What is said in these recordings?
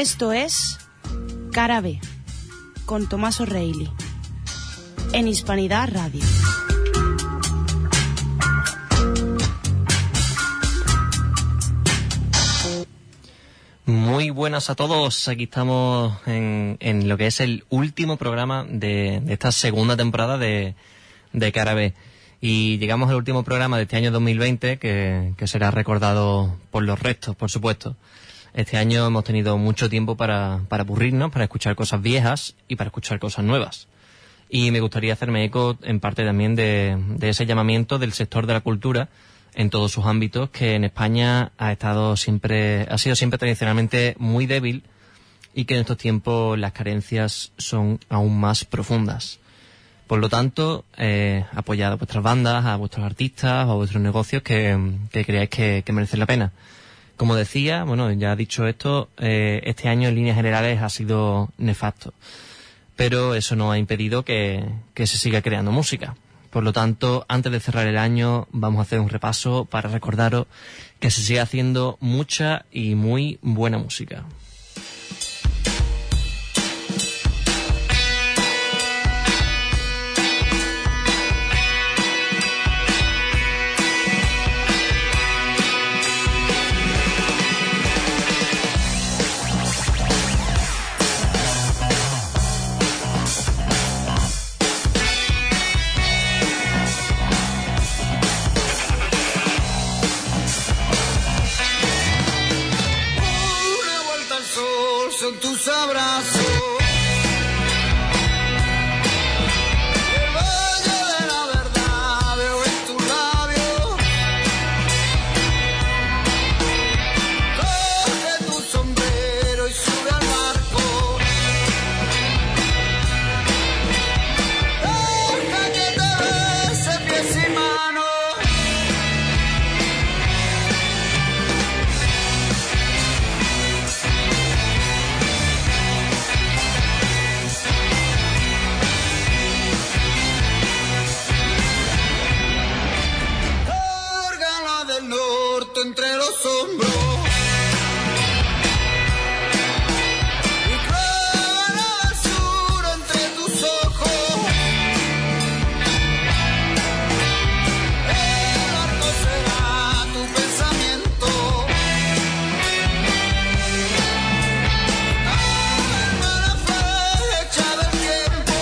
Esto es Cara B, con Tomás O'Reilly, en Hispanidad Radio. Muy buenas a todos, aquí estamos en lo que es el último programa de esta segunda temporada de Cara B. Y llegamos al último programa de este año 2020 que será recordado por los restos, por supuesto. Este año hemos tenido mucho tiempo para aburrirnos, para escuchar cosas viejas y para escuchar cosas nuevas. Y me gustaría hacerme eco en parte también de ese llamamiento del sector de la cultura en todos sus ámbitos, que en España ha sido siempre tradicionalmente muy débil y que en estos tiempos las carencias son aún más profundas. Por lo tanto, apoyad a vuestras bandas, a vuestros artistas o a vuestros negocios que creáis que merecen la pena. Como decía, bueno, ya dicho esto, este año en líneas generales ha sido nefasto, pero eso no ha impedido que se siga creando música. Por lo tanto, antes de cerrar el año, vamos a hacer un repaso para recordaros que se sigue haciendo mucha y muy buena música. Son tus abrazos. Entre los hombros y cruel azul entre tus ojos. El arco será tu pensamiento. Calma la flecha del tiempo.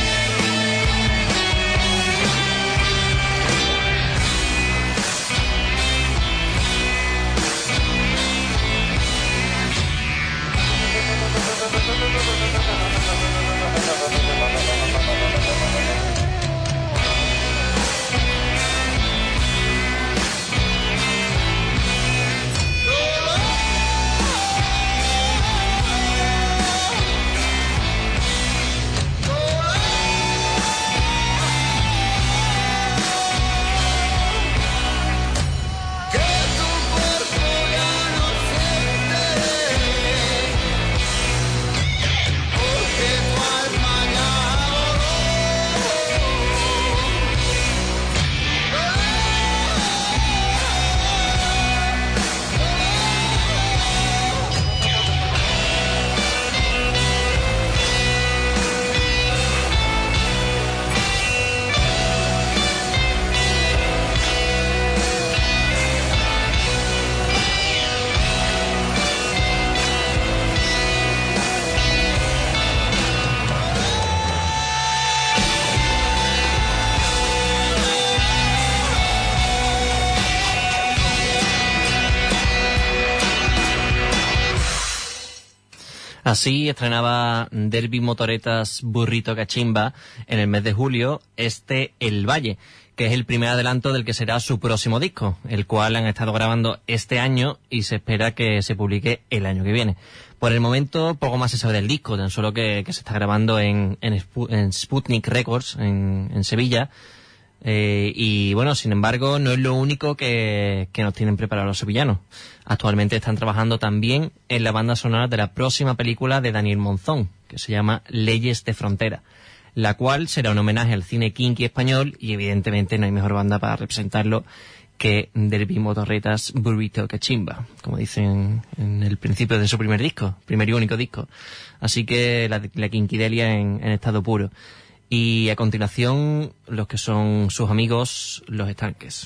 Así estrenaba Derby Motoretas Burrito Cachimba en el mes de julio El Valle, que es el primer adelanto del que será su próximo disco, el cual han estado grabando este año y se espera que se publique el año que viene. Por el momento poco más se sabe del disco, tan solo que se está grabando en Sputnik Records en Sevilla. Y bueno, sin embargo, no es lo único que nos tienen preparados los sevillanos. Actualmente están trabajando también en la banda sonora de la próxima película de Daniel Monzón, que se llama Leyes de Frontera, la cual será un homenaje al cine kinky español y evidentemente no hay mejor banda para representarlo que Derby Motorretas Burrito Cachimba, como dicen en el principio de su primer y único disco. Así que la Quinquidelia en estado puro. Y a continuación, los que son sus amigos, Los Estanques.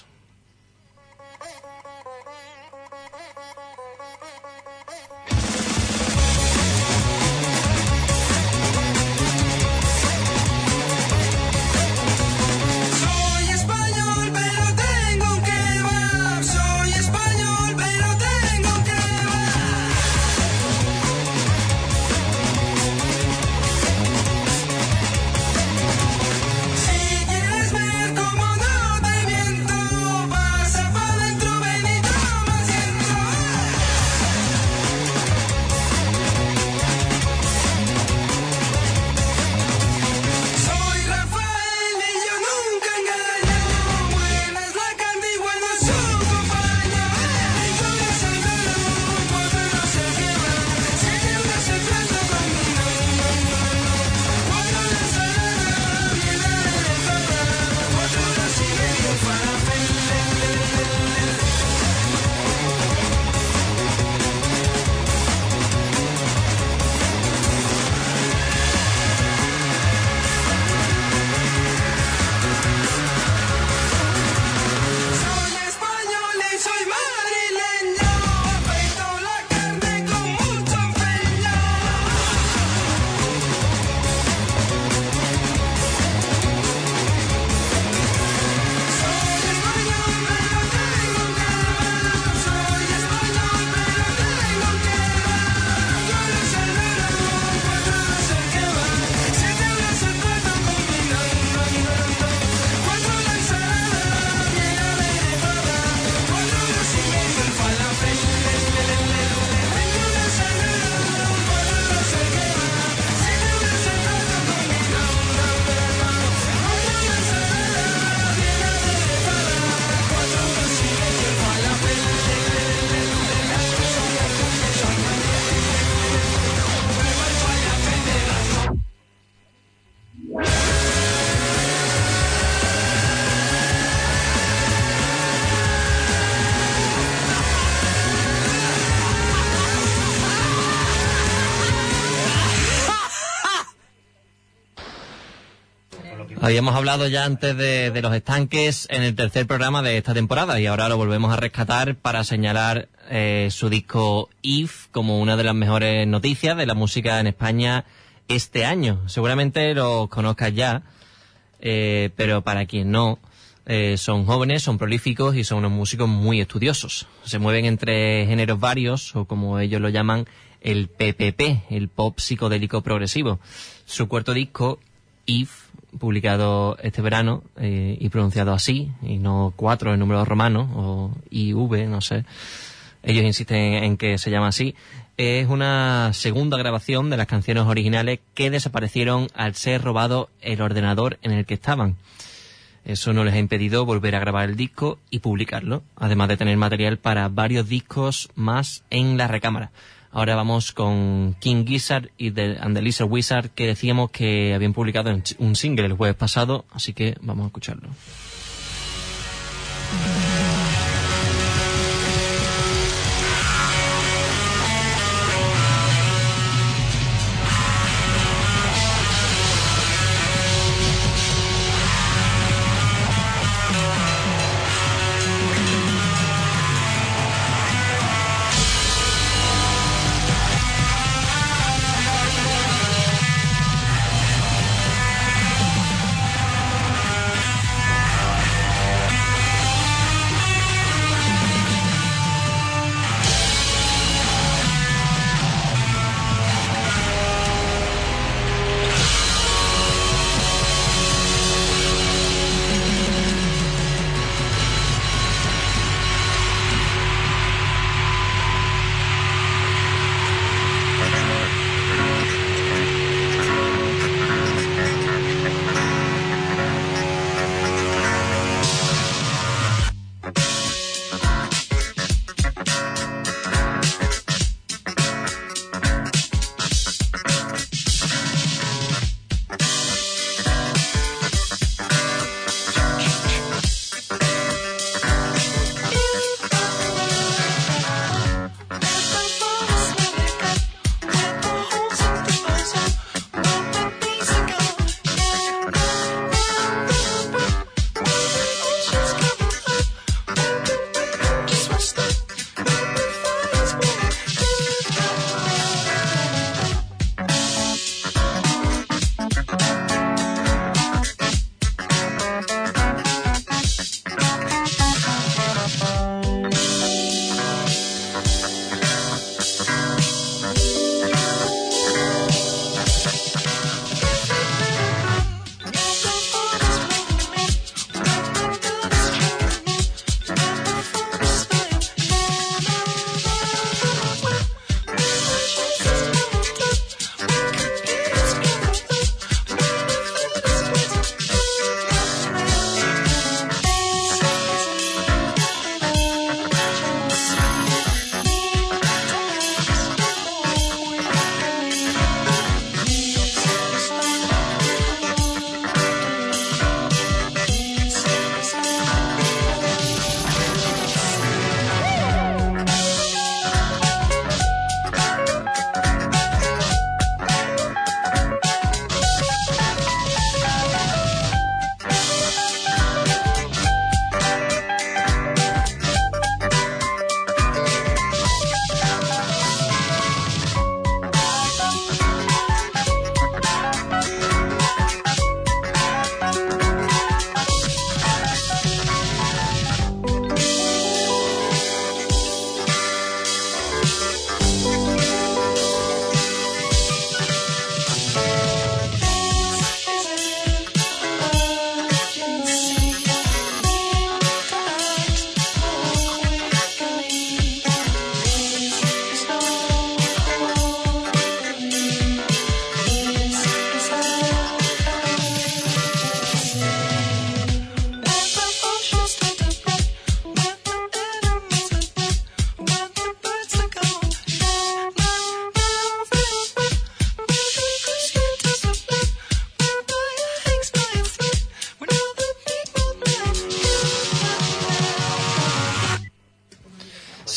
Habíamos hablado ya antes de Los Estanques en el tercer programa de esta temporada y ahora lo volvemos a rescatar para señalar su disco If como una de las mejores noticias de la música en España este año. Seguramente los conozcas ya, pero para quien no, son jóvenes, son prolíficos y son unos músicos muy estudiosos. Se mueven entre géneros varios, o como ellos lo llaman, el PPP, el pop psicodélico progresivo. Su cuarto disco, If, publicado este verano y pronunciado así, y no 4 en números romanos, o IV, no sé. Ellos insisten en que se llama así. Es una segunda grabación de las canciones originales que desaparecieron al ser robado el ordenador en el que estaban. Eso no les ha impedido volver a grabar el disco y publicarlo, además de tener material para varios discos más en la recámara. Ahora vamos con King Gizzard y The Lizard Wizard, que decíamos que habían publicado un single el jueves pasado, así que vamos a escucharlo.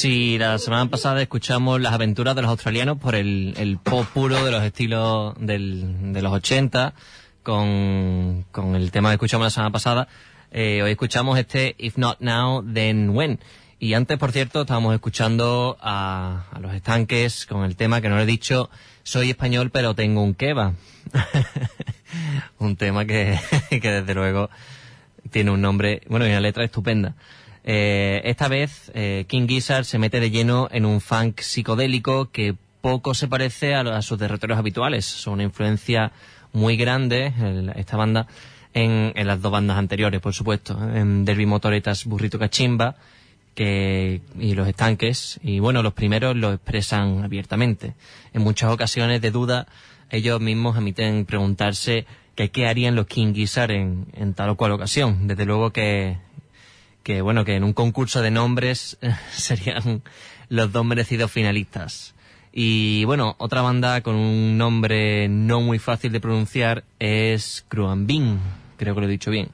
Si la semana pasada escuchamos las aventuras de los australianos por el pop puro de los estilos de los 80, con el tema que escuchamos la semana pasada, hoy escuchamos este If Not Now, Then When. Y antes, por cierto, estábamos escuchando a Los Estanques con el tema que no le he dicho, soy español pero tengo un kebab. Un tema que desde luego tiene un nombre, bueno, y una letra estupenda. Esta vez King Gizzard se mete de lleno en un funk psicodélico que poco se parece a sus territorios habituales. Son una influencia muy grande, esta banda, en las dos bandas anteriores, por supuesto, en Derby Motoretas, Burrito Cachimba y Los Estanques. Y bueno, los primeros lo expresan abiertamente. En muchas ocasiones de duda, ellos mismos admiten preguntarse qué harían los King Gizzard en tal o cual ocasión. Desde luego que en un concurso de nombres serían los dos merecidos finalistas. Y bueno, otra banda con un nombre no muy fácil de pronunciar es Khruangbin, creo que lo he dicho bien.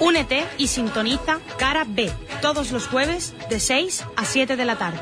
Únete y sintoniza Cara B todos los jueves de 6 a 7 de la tarde.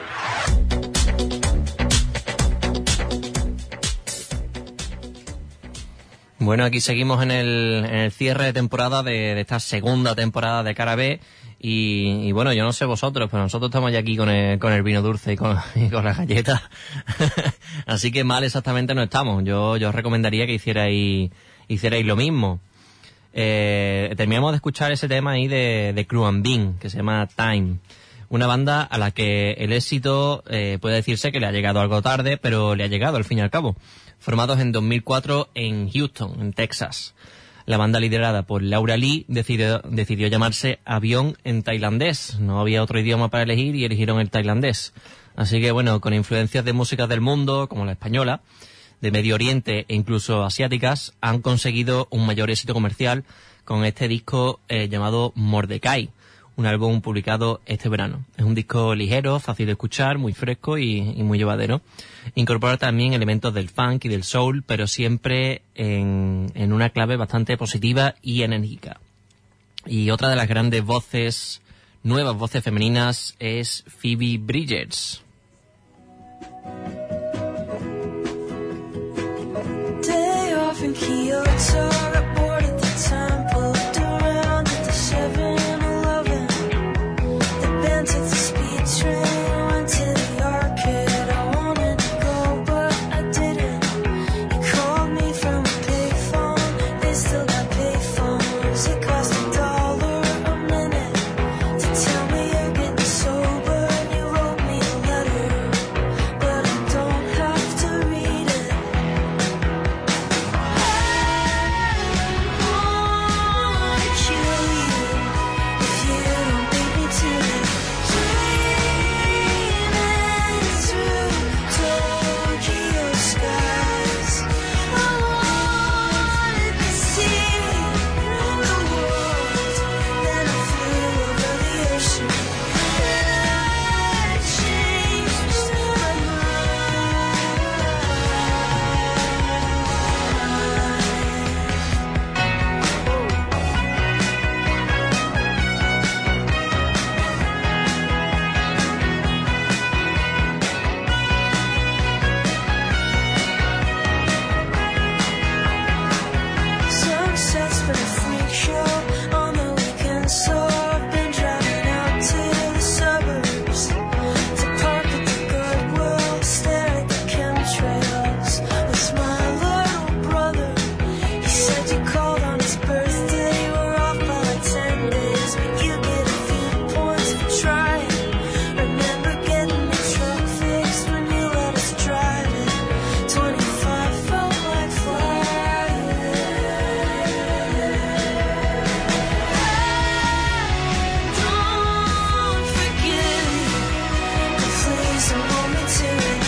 Bueno, aquí seguimos en el cierre de temporada de esta segunda temporada de Cara B. Y bueno, yo no sé vosotros, pero nosotros estamos ya aquí con el vino dulce y con las galletas. Así que mal exactamente no estamos. Yo os recomendaría que hicierais lo mismo. Terminamos de escuchar ese tema ahí de Crew and Bean, que se llama Time. Una banda a la que el éxito puede decirse que le ha llegado algo tarde, pero le ha llegado al fin y al cabo. Formados en 2004 en Houston, en Texas. La banda liderada por Laura Lee decidió llamarse Avión en tailandés. No había otro idioma para elegir y eligieron el tailandés. Así que bueno, con influencias de músicas del mundo, como la española, de Medio Oriente e incluso asiáticas, han conseguido un mayor éxito comercial con este disco llamado Mordecai, un álbum publicado este verano. Es un disco ligero, fácil de escuchar, muy fresco y muy llevadero. Incorpora también elementos del funk y del soul, pero siempre en una clave bastante positiva y enérgica. Y otra de las grandes voces, nuevas voces femeninas, es Phoebe Bridgers. Day off in Kyoto, aboard at the temple, looked around at the 7-Eleven, then took the speed train, went to the arcade. I wanted to go, but I didn't. You called me from a payphone, they still got payphones. It cost $1 a minute to tell me you're getting sober, and you wrote me a letter, but I don't have to read it. Sunsets for the freak show on the weekend, so I've been driving out to the suburbs to park at the Goodwill, stare at the chemtrails with my little brother. He said you called on his birthday, we're off by like 10 days, but you get a few points for trying. Remember getting the truck fixed when you let us drive it. 25 felt like flying. Don't forget it, please don't hold me to it.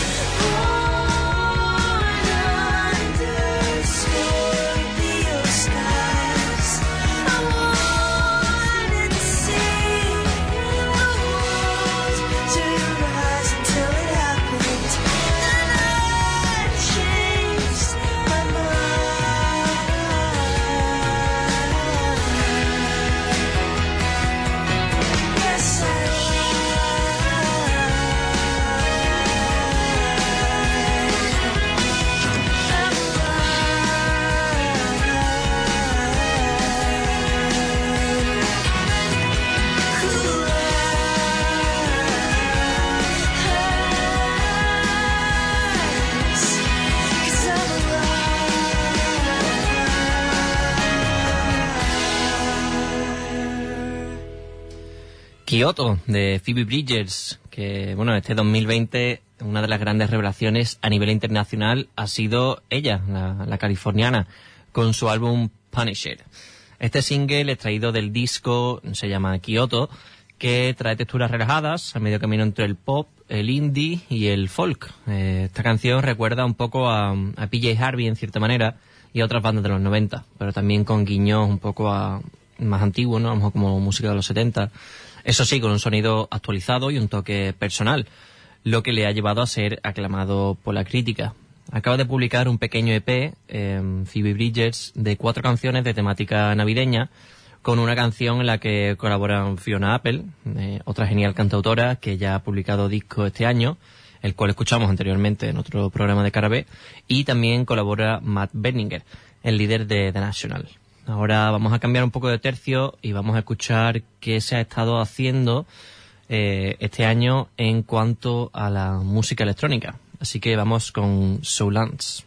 Born under Scorpio skies, I wanted to see the world through your eyes until it happened, and I changed my mind. Yes, Kyoto, de Phoebe Bridgers, que bueno, este 2020 una de las grandes revelaciones a nivel internacional ha sido ella, la californiana, con su álbum Punisher. Este single extraído del disco se llama Kyoto, que trae texturas relajadas, a medio camino entre el pop, el indie y el folk. Esta canción recuerda un poco a PJ Harvey en cierta manera y a otras bandas de los 90, pero también con guiños un poco más antiguos, ¿no? A lo mejor como música de los 70. Eso sí, con un sonido actualizado y un toque personal, lo que le ha llevado a ser aclamado por la crítica. Acaba de publicar un pequeño EP, Phoebe Bridgers, de 4 canciones de temática navideña, con una canción en la que colaboran Fiona Apple, otra genial cantautora que ya ha publicado disco este año, el cual escuchamos anteriormente en otro programa de Cara B, y también colabora Matt Berninger, el líder de The National. Ahora vamos a cambiar un poco de tercio y vamos a escuchar qué se ha estado haciendo este año en cuanto a la música electrónica. Así que vamos con Soulance.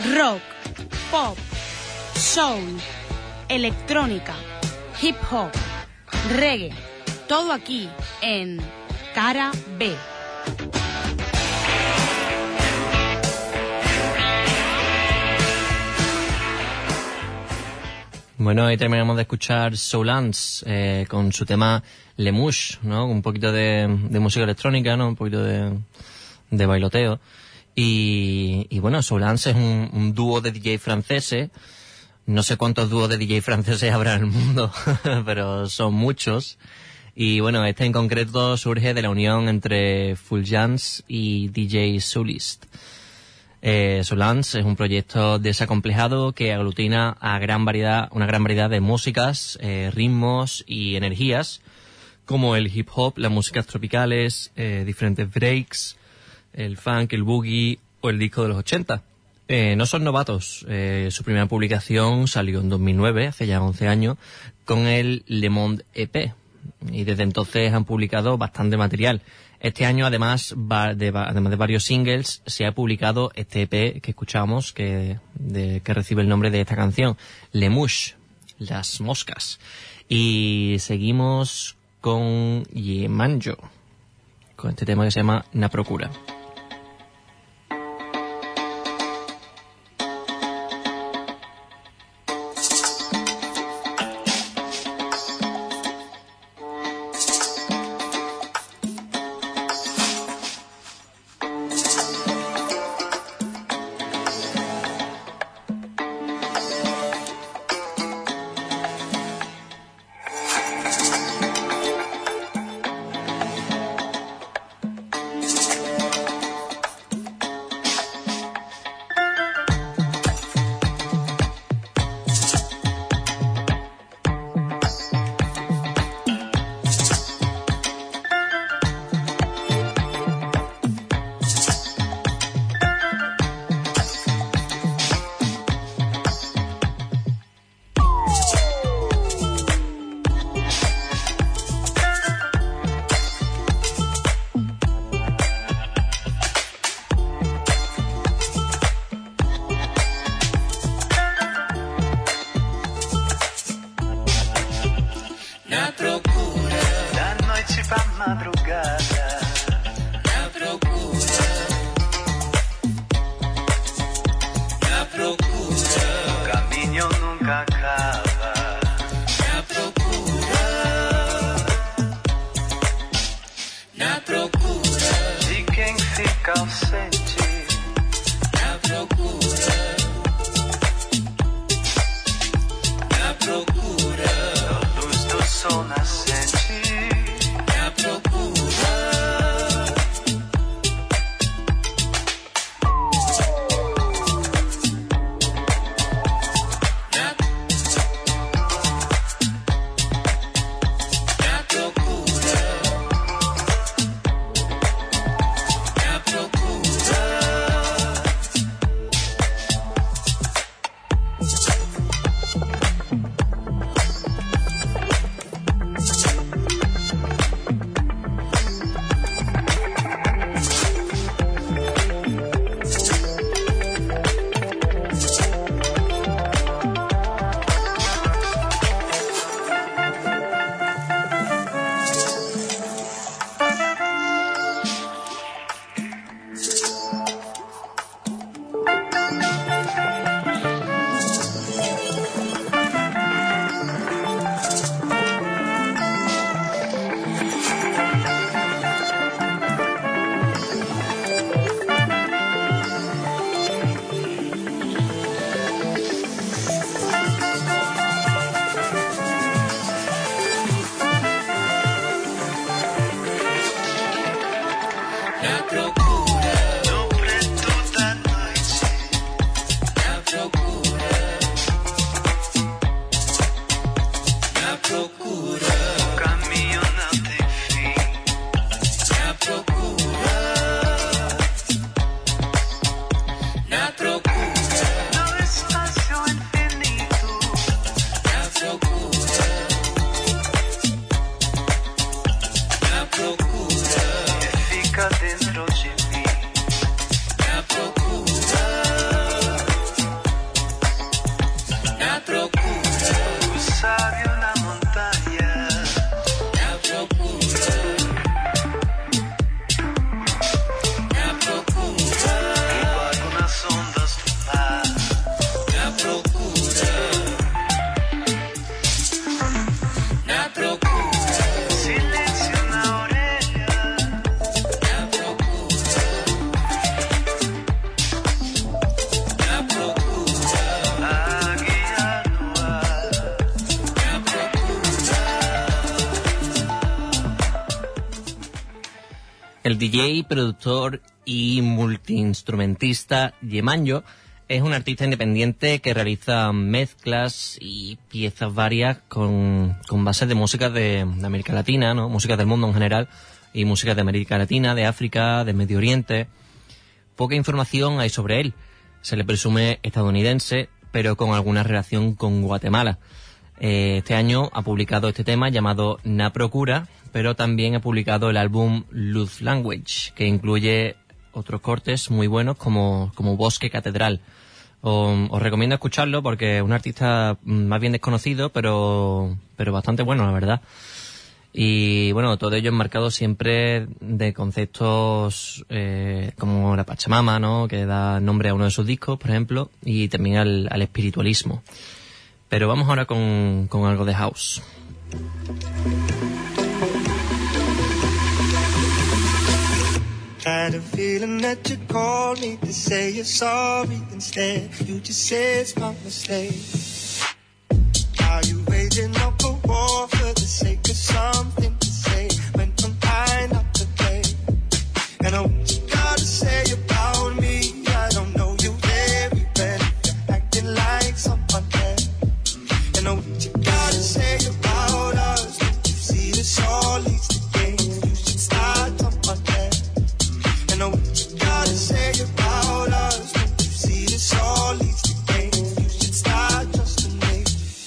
rock, pop, soul, electrónica, hip hop, reggae, todo aquí en Cara B. Bueno, ahí terminamos de escuchar Soulance con su tema Le Mouche, ¿no? Un poquito de música electrónica, ¿no? Un poquito de bailoteo. Y bueno, Soulance es un dúo de DJ franceses. No sé cuántos dúos de DJ franceses habrá en el mundo, pero son muchos. Y bueno, este en concreto surge de la unión entre Fulgence y DJ Soulist. Soulance es un proyecto desacomplejado que aglutina a una gran variedad de músicas, ritmos y energías, como el hip hop, las músicas tropicales, diferentes breaks, el funk, el boogie o el disco de los 80. No son novatos. Su primera publicación salió en 2009, hace ya 11 años, con el Le Monde EP. Y desde entonces han publicado bastante material. Este año, además de varios singles, se ha publicado este EP que escuchamos, que recibe el nombre de esta canción, Le Mouche, las moscas. Y seguimos con Yemanjo, con este tema que se llama Na Procura. Na procura El DJ, productor y multiinstrumentista Yemanjo es un artista independiente que realiza mezclas y piezas varias con bases de música de América Latina, ¿no? Música del mundo en general y música de América Latina, de África, de Medio Oriente. Poca información hay sobre él. Se le presume estadounidense, pero con alguna relación con Guatemala. Este año ha publicado este tema llamado Na Procura, pero también ha publicado el álbum Love Language, que incluye otros cortes muy buenos como Bosque Catedral. Os recomiendo escucharlo porque es un artista más bien desconocido, pero bastante bueno, la verdad. Y bueno, todo ello enmarcado siempre de conceptos como la Pachamama, ¿no? Que da nombre a uno de sus discos, por ejemplo, y también al espiritualismo. Pero vamos ahora con algo de house. Had a feeling that you called me to say you're sorry. Instead, you just said it's my mistake. Are you waging up a war for the sake of something to say when I'm fine up to play? And I what you gotta say about me, I don't know you very well. You're acting like someone else. And I what you gotta say about us, don't you see this all leads to games? You should start someone else. And I what you gotta say about us, don't you see this all leads to games? You should start trusting me.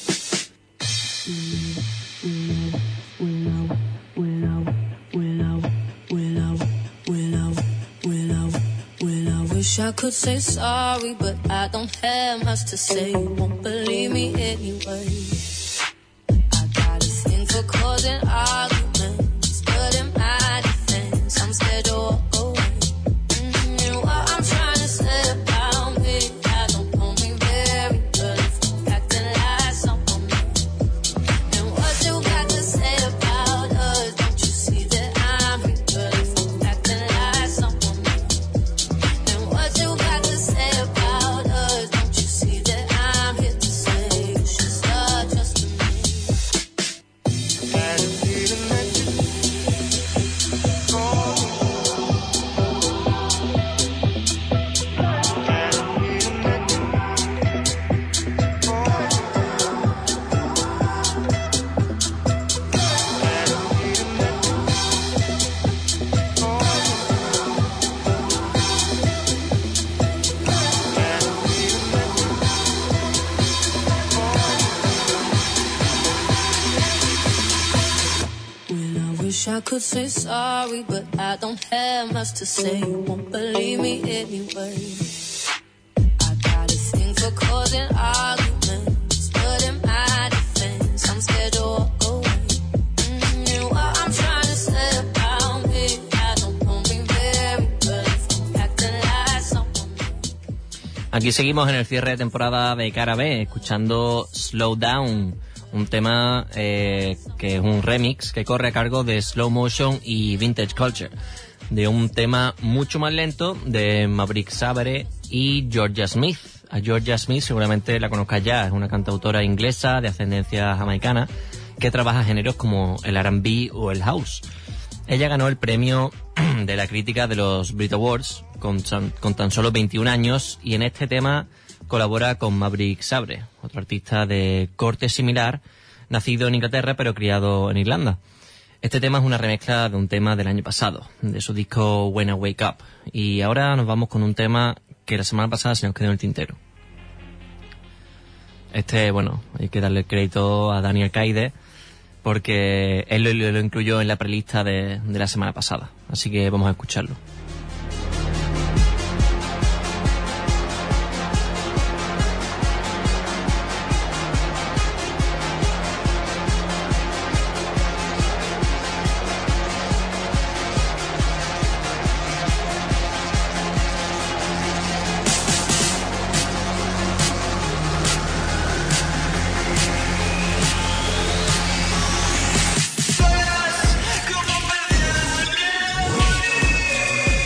Wish I could say sorry, but I don't have much to say. You won't believe me anyway. I got a thing for causing arguments, but in my defense, I'm scared to walk away. And what I'm trying to say about me, I don't know me very well. If I'm acting like someone else. And what you got to say about us, don't you see that I'm real? If I'm acting like someone else. And what you got to say about us, don't you see that I'm here to say you should start trusting me. Had a feeling that you called me. Had a feeling that you called me. Had a feeling that you called me. Had a feeling that you Well, I wish I could say sorry, but I don't have much to say. You won't believe me anyway. I got a thing for causing arguments, but in my defense, I'm scared to walk away. And what I'm trying to say about me, I don't know me very well. If I'm acting like someone else. Aquí seguimos en el cierre de temporada de Cara B, escuchando Slow Down, un tema que es un remix que corre a cargo de Slow Motion y Vintage Culture, de un tema mucho más lento de Maverick Sabre y Georgia Smith. A Georgia Smith seguramente la conozcas ya, es una cantautora inglesa de ascendencia jamaicana que trabaja géneros como el R&B o el house. Ella ganó el premio de la crítica de los Brit Awards con tan solo 21 años y en este tema colabora con Maverick Sabre, otro artista de corte similar, nacido en Inglaterra pero criado en Irlanda. Este tema es una remezcla de un tema del año pasado, de su disco When I Wake Up. Y ahora nos vamos con un tema que la semana pasada se nos quedó en el tintero. Bueno, hay que darle el crédito a Daniel Caide, porque él lo incluyó en la prelista de la semana pasada. Así que vamos a escucharlo. Como perder el tiempo.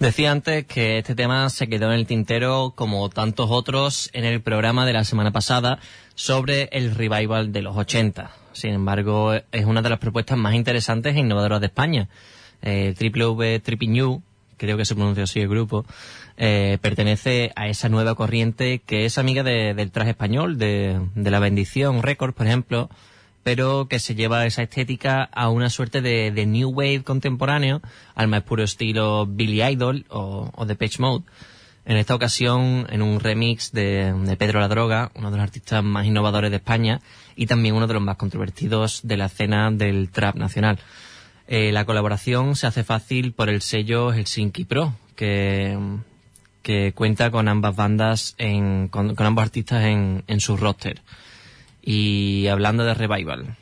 Decía antes que este tema se quedó en el tintero, como tantos otros, en el programa de la semana pasada sobre el revival de los 80. Sin embargo, es una de las propuestas más interesantes e innovadoras de España. Triple V Trippy New, creo que se pronuncia así el grupo, pertenece a esa nueva corriente que es amiga del traje español, de La Bendición Records, por ejemplo, pero que se lleva esa estética a una suerte de new wave contemporáneo, al más puro estilo Billy Idol o Depeche Mode. En esta ocasión, en un remix de Pedro la Droga, uno de los artistas más innovadores de España y también uno de los más controvertidos de la escena del trap nacional. La colaboración se hace fácil por el sello Helsinki Pro, que cuenta con ambas bandas, con ambos artistas en su roster. Y hablando de revival,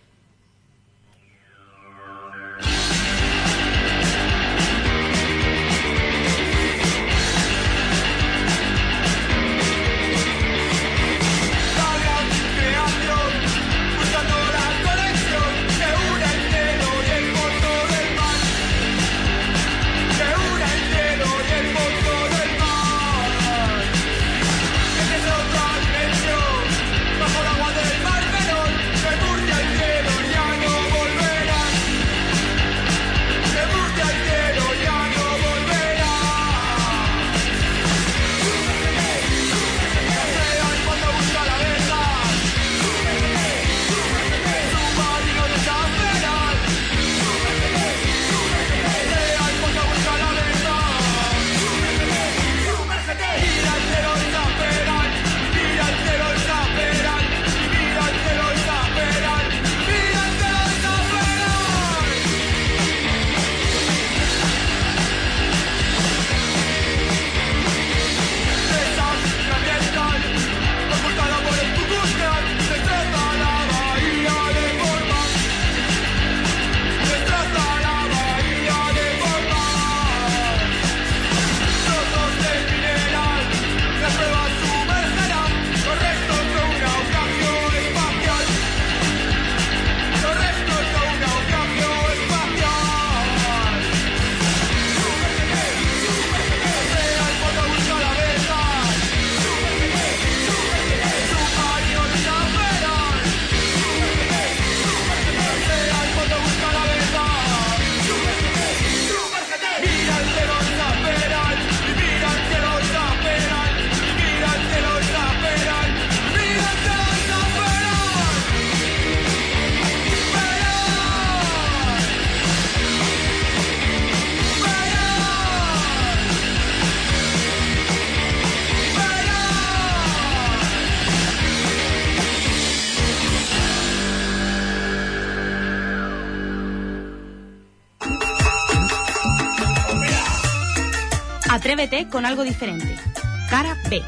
Atrévete con algo diferente. Cara B.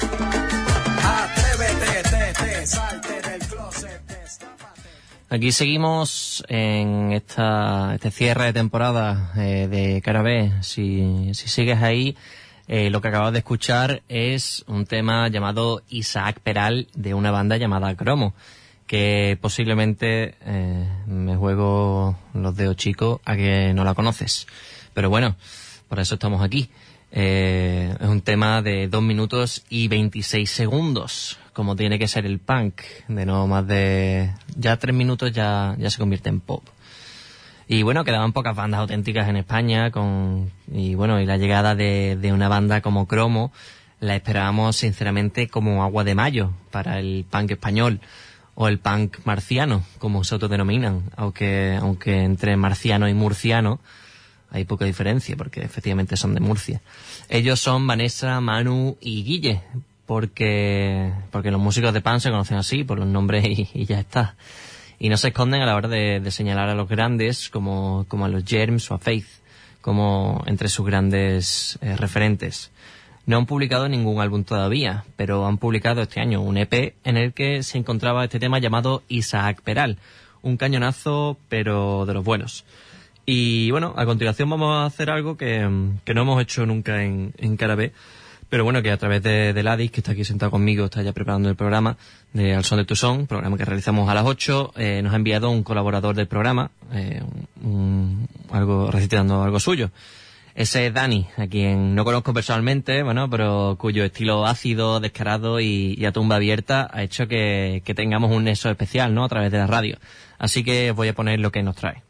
Atrévete, salte del closet, destápate. Aquí seguimos en este cierre de temporada de Cara B. Si sigues ahí, lo que acabas de escuchar es un tema llamado Isaac Peral, de una banda llamada Cromo, que posiblemente me juego los dedos chicos a que no la conoces. Pero bueno, por eso estamos aquí. Es un tema de 2 minutos y 26 segundos, como tiene que ser el punk, de no más de... ya 3 minutos ya se convierte en pop. Y bueno, quedaban pocas bandas auténticas en España, y la llegada de una banda como Cromo la esperábamos sinceramente como agua de mayo para el punk español, o el punk marciano, como se autodenominan, aunque entre marciano y murciano hay poca diferencia, porque efectivamente son de Murcia. Ellos son Vanessa, Manu y Guille, porque los músicos de punk se conocen así, por los nombres y ya está. Y no se esconden a la hora de señalar a los grandes, como a los Germs o a Faith, como entre sus grandes referentes. No han publicado ningún álbum todavía, pero han publicado este año un EP en el que se encontraba este tema llamado Isaac Peral, un cañonazo, pero de los buenos. Y bueno, a continuación vamos a hacer algo que no hemos hecho nunca en Cara B, pero bueno, que a través de Ladis, que está aquí sentado conmigo, está ya preparando el programa de Al Son de Tu Son, programa que realizamos a las 8, nos ha enviado un colaborador del programa, recitando algo suyo. Ese es Dani, a quien no conozco personalmente, bueno, pero cuyo estilo ácido, descarado y a tumba abierta ha hecho que tengamos un nexo especial, ¿no?, a través de la radio. Así que os voy a poner lo que nos trae.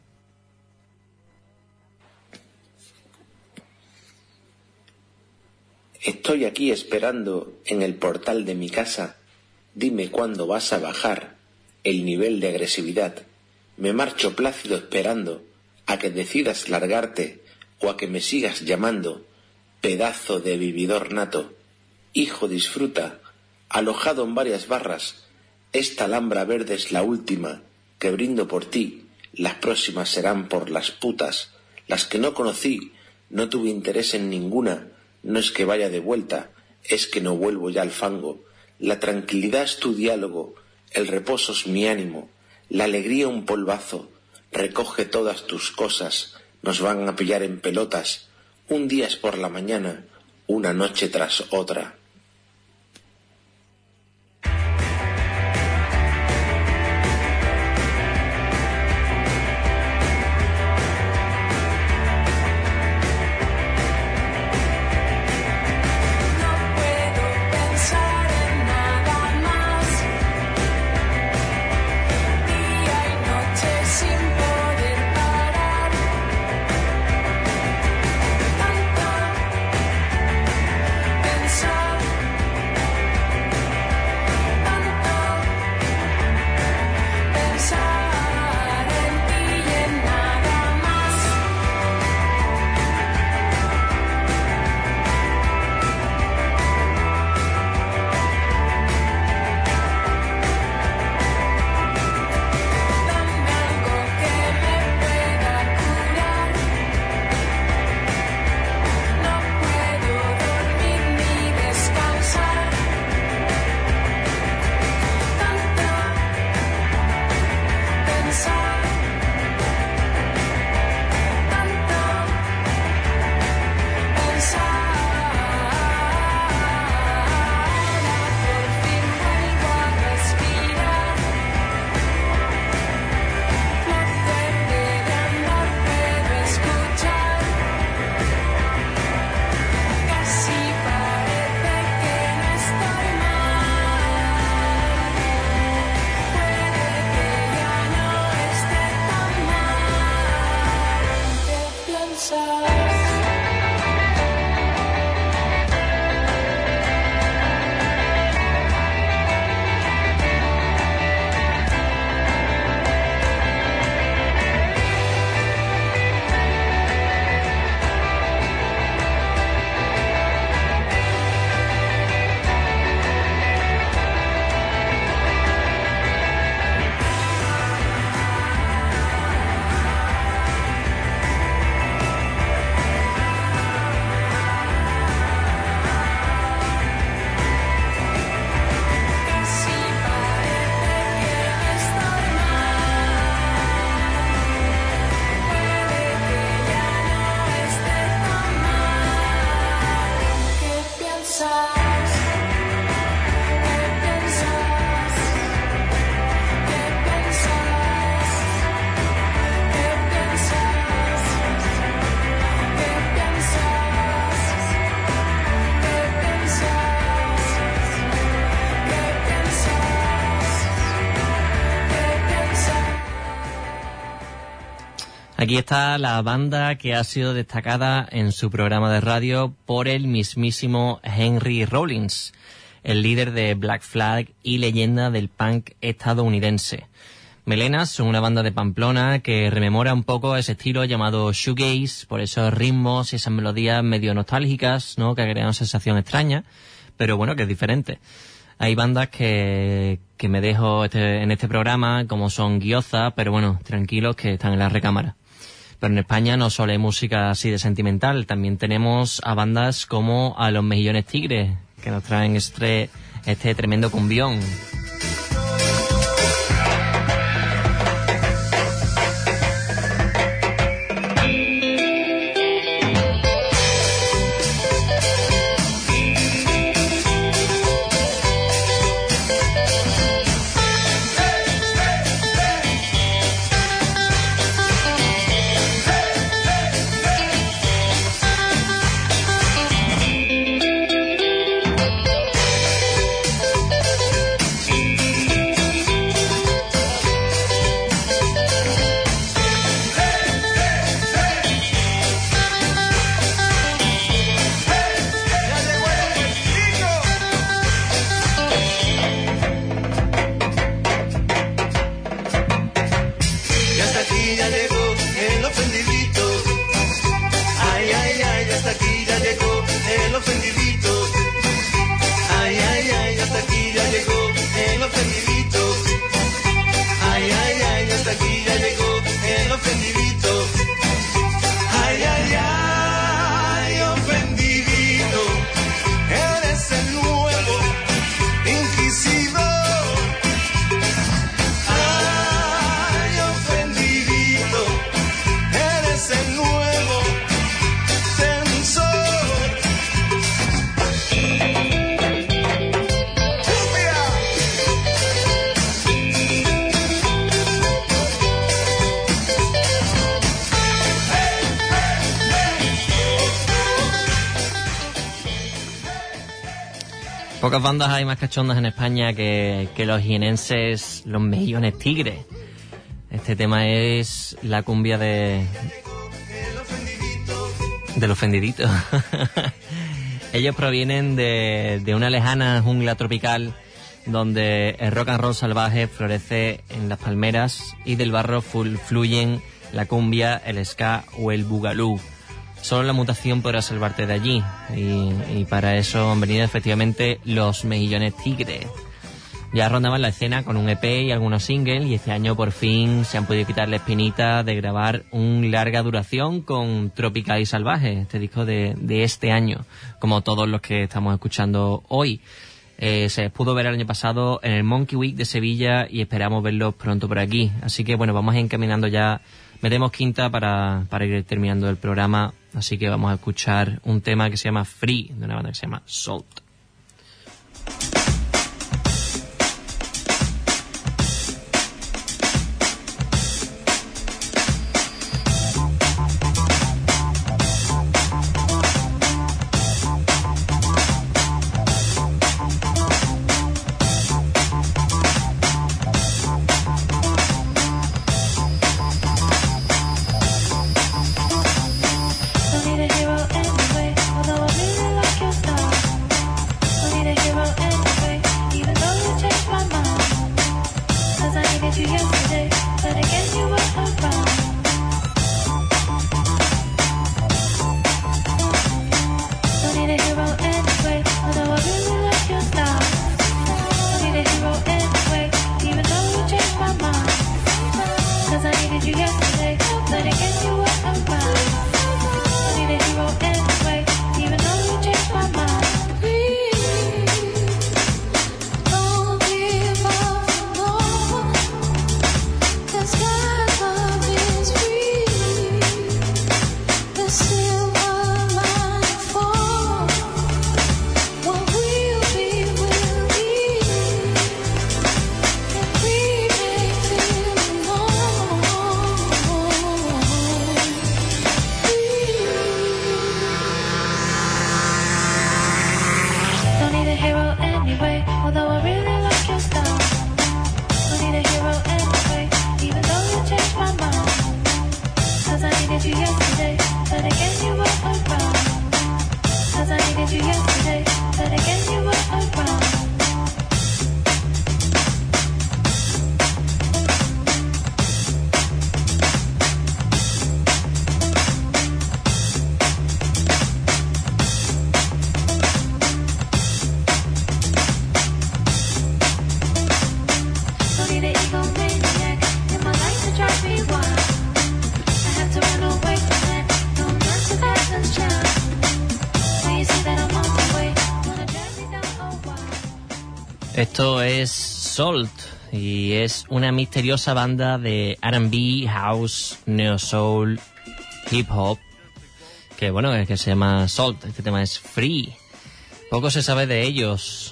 Estoy aquí esperando en el portal de mi casa. Dime cuándo vas a bajar el nivel de agresividad. Me marcho plácido esperando a que decidas largarte o a que me sigas llamando. Pedazo de vividor nato. Hijo, disfruta. Alojado en varias barras. Esta alhambra verde es la última que brindo por ti. Las próximas serán por las putas. Las que no conocí, no tuve interés en ninguna. No es que vaya de vuelta, es que no vuelvo ya al fango. La tranquilidad es tu diálogo, el reposo es mi ánimo, la alegría un polvazo. Recoge todas tus cosas, nos van a pillar en pelotas. Un día es por la mañana, una noche tras otra. Aquí está la banda que ha sido destacada en su programa de radio por el mismísimo Henry Rollins, el líder de Black Flag y leyenda del punk estadounidense. Melenas son una banda de Pamplona que rememora un poco ese estilo llamado shoegaze, por esos ritmos y esas melodías medio nostálgicas, ¿no?, que crean una sensación extraña, pero bueno, que es diferente. Hay bandas que me dejo en este programa, como son Gyoza, pero bueno, tranquilos que están en la recámara. Pero en España no solo hay música así de sentimental, también tenemos a bandas como a Los Mejillones Tigres, que nos traen este tremendo cumbión. aquí ya llegó el ofendidito. Ay, ay, ay, hasta aquí ya llegó el ofendidito. Ay, ay, ay, hasta aquí ya llegó el ofendidito. Ay, ay, ay, hasta aquí ya llegó el ofendidito. Ay, ay, ay, ofendidito, eres el nuevo inquisidor. Ay, ofendidito, eres el nuevo censor. Pocas bandas hay más cachondas en España que los jienenses, los Mejillones Tigres. Este tema es la cumbia del ofendidito. Ellos provienen de una lejana jungla tropical donde el rock and roll salvaje florece en las palmeras y del barro fluyen la cumbia, el ska o el bugalú. Solo la mutación podrá salvarte de allí y para eso han venido efectivamente los Mejillones Tigres. Ya rondaban la escena con un EP y algunos singles y este año por fin se han podido quitar la espinita de grabar un larga duración con Tropical y Salvaje, este disco de este año, como todos los que estamos escuchando hoy. Se les pudo ver el año pasado en el Monkey Week de Sevilla y esperamos verlos pronto por aquí. Así que bueno, vamos encaminando ya, metemos quinta para ir terminando el programa. Así que vamos a escuchar un tema que se llama Free, de una banda que se llama Salt. Esto es Salt y es una misteriosa banda de R&B, house, neo soul, hip hop, que bueno, es que se llama Salt. Este tema es Free. Poco se sabe de ellos,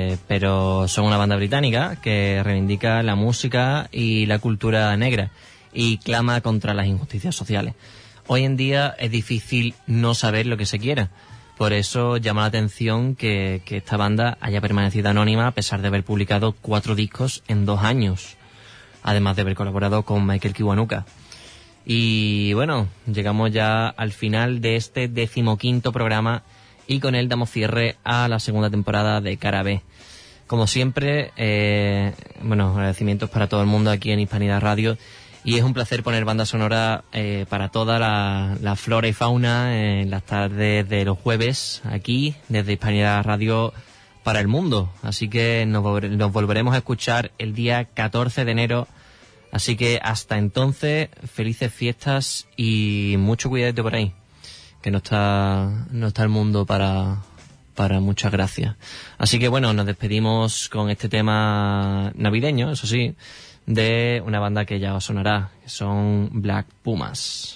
pero son una banda británica que reivindica la música y la cultura negra y clama contra las injusticias sociales. Hoy en día es difícil no saber lo que se quiera. Por eso llama la atención que esta banda haya permanecido anónima a pesar de haber publicado 4 discos en 2 años, además de haber colaborado con Michael Kiwanuka. Y bueno, llegamos ya al final de este 15º programa y con él damos cierre a la segunda temporada de Cara B. Como siempre, agradecimientos para todo el mundo aquí en Hispanidad Radio Y es un placer poner banda sonora para toda la flora y fauna en las tardes de los jueves, aquí, desde Hispanidad Radio para el mundo. Así que nos volveremos a escuchar el día 14 de enero. Así que hasta entonces, felices fiestas y mucho cuidadito por ahí, que no está el mundo para muchas gracias. Así que bueno, nos despedimos con este tema navideño, eso sí, de una banda que ya os sonará, que son Black Pumas.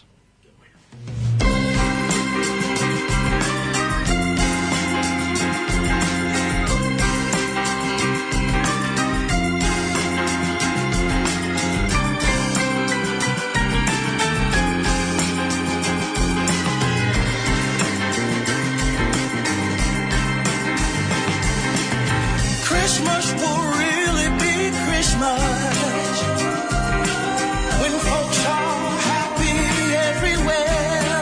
Christmas will really be Christmas when folks are happy everywhere.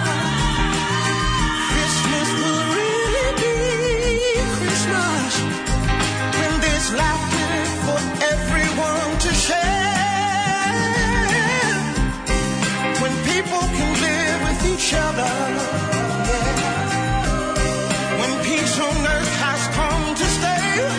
Christmas will really be Christmas when there's laughter for everyone to share. When people can live with each other. When peace on earth has come to stay.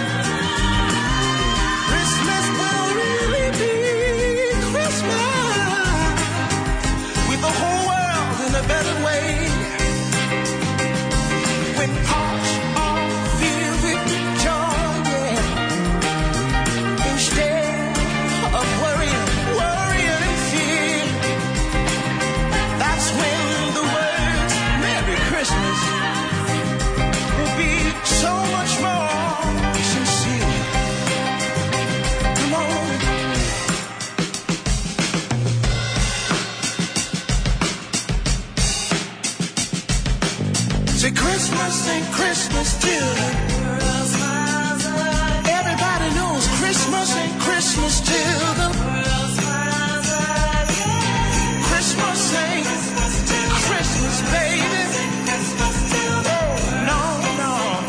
Say Christmas ain't Christmas till the world smiles again. Everybody knows Christmas ain't Christmas till the world smiles again. Christmas ain't Christmas, baby. Oh, no, no.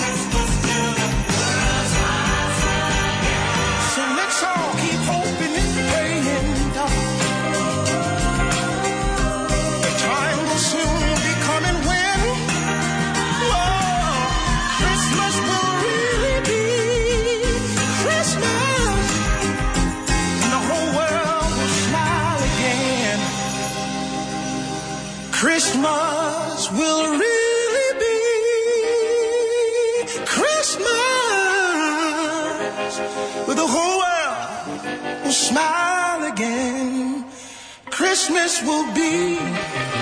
So let's all keep hoping and praying, the time will soon be coming when Christmas will really be Christmas, where the whole world will smile again. Christmas will be